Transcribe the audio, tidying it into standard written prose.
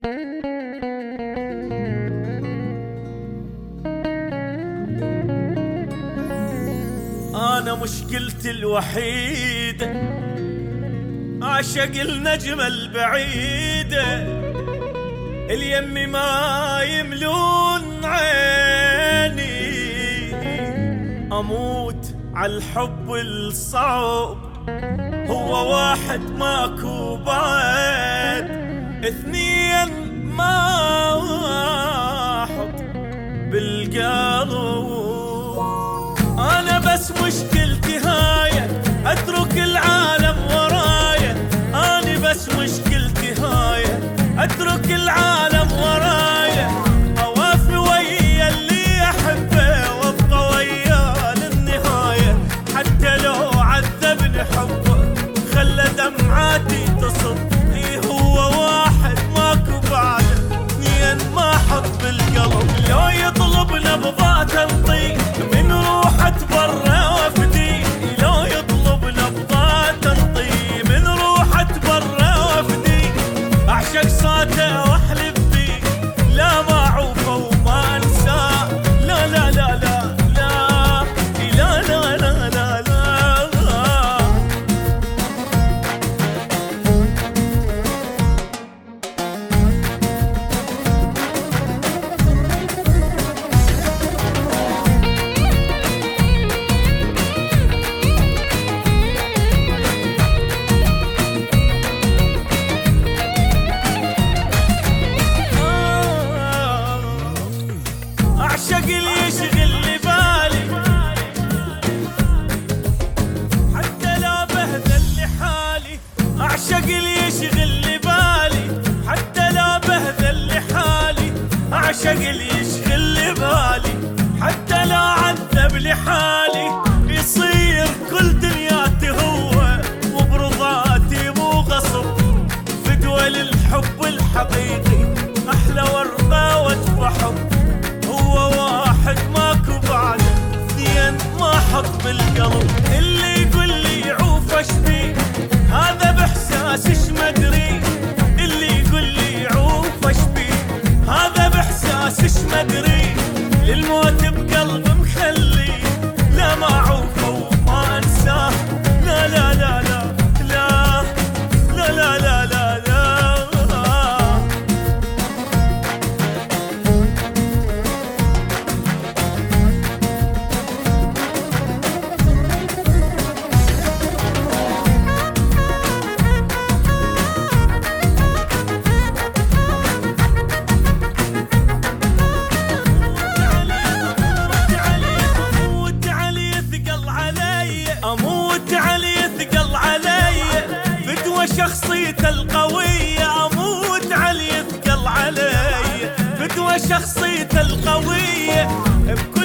أنا مشكلتي الوحيدة أعشق النجمة البعيدة، اليم ما يملون عيني، أموت عالحب الصعب، هو واحد ماكو بعد، اثنين ما أحط بالقلب. أنا بس مشكلتي هاي أترك العالم ورايا، أنا بس مشكلتي هاي أترك العالم ورايا، أوافي ويا اللي أحبه وأبقى وياه للنهاية، حتى لو عذبني حبه خلى دمعاتي تصب، إيه هو واحد ماكو بعده، اثنين ما حط بالقلب، لو يطلبنا بضاعة نطيق من روحة برا وافدي، لو يطلبنا بضاعة نطيق من روحة برا وافدي، أعشق صوته واحلف بيه، لا ما أعوفه وما أنساه، لا لا لا لا لا لا لا لا لا لا. أعشق اللي يشغل لي بالي حتى لا بهذل لحالي، أعشق اللي يشغل لي بالي حتى لا بهذل لحالي، أعشق اللي يشغل لي بالي حتى لا عذب لحالي، يصير كل دنياتي هو وبرضاتي مو غصب، فدوى للحب الحقيقي أحلى ورقة وأدفى حب، هو واحد ماكو بعده، اثنين ما حط بالقلب، اللي يقول لي يعوف اشبيه هذا باحساسش مدري، اللي يقول لي يعوف اشبيه هذا باحساسش مدري، للموت بقلب مخلي، لا ما اعوفه وما انساه، لا لا لا لا لا لا لا لا لا لا. أموت علي ثقل علي فدوى شخصيته القوية، أموت علي ثقل علي فدوى شخصيته القوية،